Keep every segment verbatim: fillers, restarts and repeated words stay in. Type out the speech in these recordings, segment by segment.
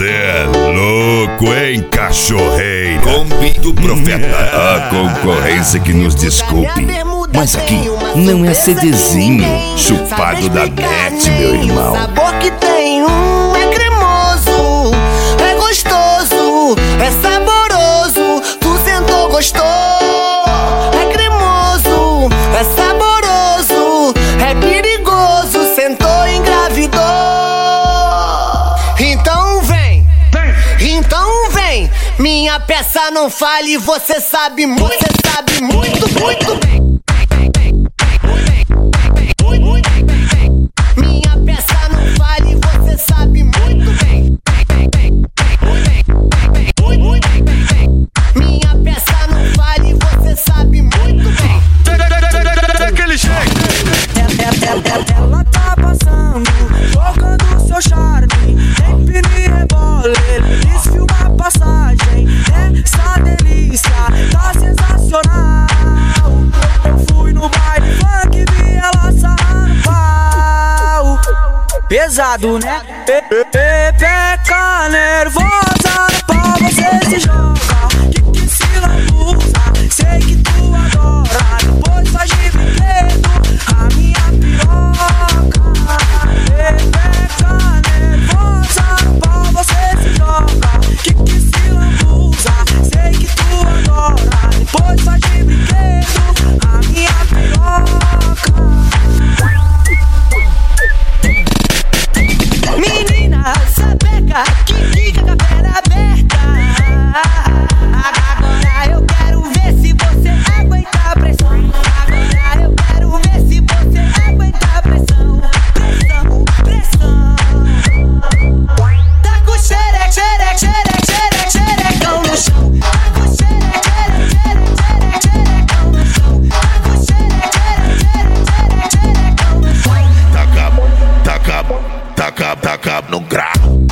Cê é louco, hein, cachorreira? Kombi do Profeta. A concorrência que nos desculpe, mas aqui não é CDzinho chupado da net, meu irmão. O sabor que tem um é cremoso, é gostoso, é saboroso. Tu sentou, gostou, é cremoso, é saboroso, é perigoso. Sentou, engravidou. Então vem, então vem. Minha peça não fale, você sabe muito, você sabe muito, muito bem. Minha peça não fale, você sabe muito bem. Minha peça não fale, você sabe muito bem. Daquele jeito. Ela tá passando, jogando seu charme. Empine e rebole, desfia uma passagem. Essa delícia tá sensacional. Eu fui no baile funk, vi ela sarrando pau. Pesado, né? Pepeca nervosa, no pau você se joga. Que que se lambuza, sei que tu adora. Depois faz de brinquedo a minha piroca. Pepeca nervosa, no pau você se joga. Que que se lambuza, sei que tu adora. Depois faz de brinquedo a minha piroca. Menina, sapeca, que fica com a perna aberta. Agora eu quero ver se você aguenta a pressão. Agora eu quero ver se você aguenta a pressão. Pressão, pressão. Tá com xereque, xereque, xereque, xereque, xerecão no chão. Tá com xereque, xereque, xereque, xereque, xerecão no chão. Tá com xereque, xereque, xereque, xerecão no chão. Taca, taca, taca, taca no grau.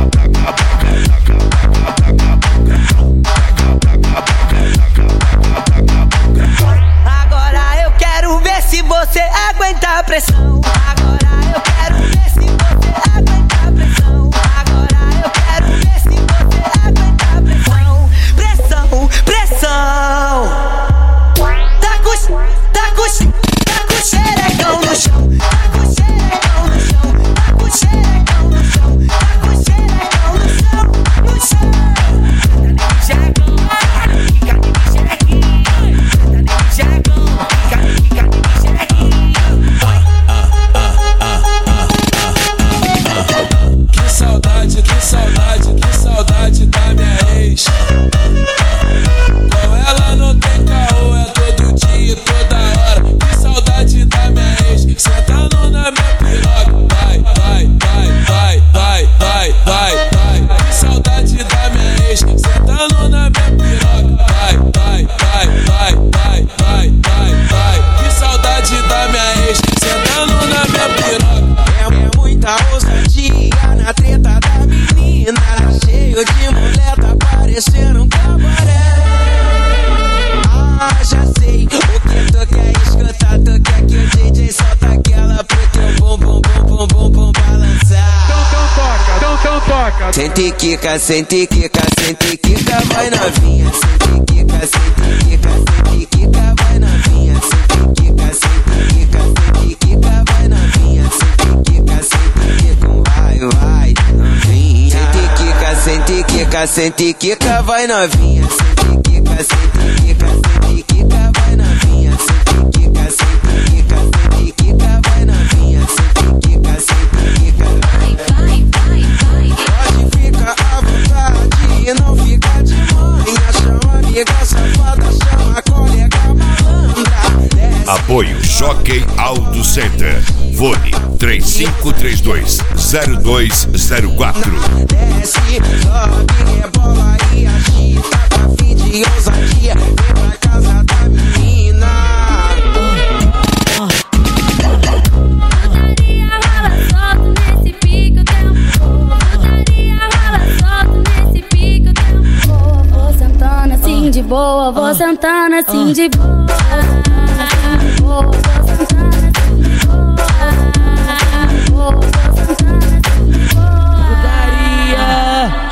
Agora eu quero ver se você aguenta a pressão. Agora eu quero ver se você aguenta a pressão. Agora eu quero ver se você aguenta a pressão. Pressão, pressão. Tá com, tá com, tá com xerecão no chão. Tá com xerecão no chão. Tá com xerecão no chão. Tá com xerecão no chão, no chão. Que saudade, que saudade, que saudade da minha ex. Com ela não tem caô, é todo dia, toda hora. Que saudade da minha ex, sentando na minha piroca. Vai, vai, vai, vai, vai, vai, vai, vai. Que saudade da minha ex, sentando na minha piroca. Vai, vai, vai, vai, vai, vai, vai, vai. Que saudade da minha ex, sentando na minha piroca. É muita ousadia na treta da menina. Cheio de mulher, tá parecendo um cabaré. Ah, já sei o que tu quer escutar. Tu quer que o D J solta aquela pro teu bum bum bum bum bum bum balançar. Então, então toca, então, então toca. Sente quica, sente quica, sente quica, vai novinha. Sente quica, sente quica, sente quica, vai novinha. Sente quica, sente quica, sente quica, vai novinha. Sente quica, sente quica, vai, vai, novinha. Sente quica, sente quica, sente quica, vai novinha. Sente quica, sente quica, sente quica, vai novinha. Sente quica, sente quica, sente quica, vai novinha. Sente quica, sente quica, vai, vai, vai, vai. Pode ficar à vontade e não fica de manhã. Chama amiga safada, chama colega malandra. Apoio Jockey Auto Center. Fone três cinco três dois zero dois zero quatro. Desce, sobe, rebola e agita. Tá fim de ousadia, vem pra casa da menina. Putaria rola solto nesse pique o tempo todo. Putaria rola solto nesse pique o tempo todo. Vou sentando assim de boa, vou sentando assim de boa. Vou sentando assim de boa. Vou sentando assim de boa. Putaria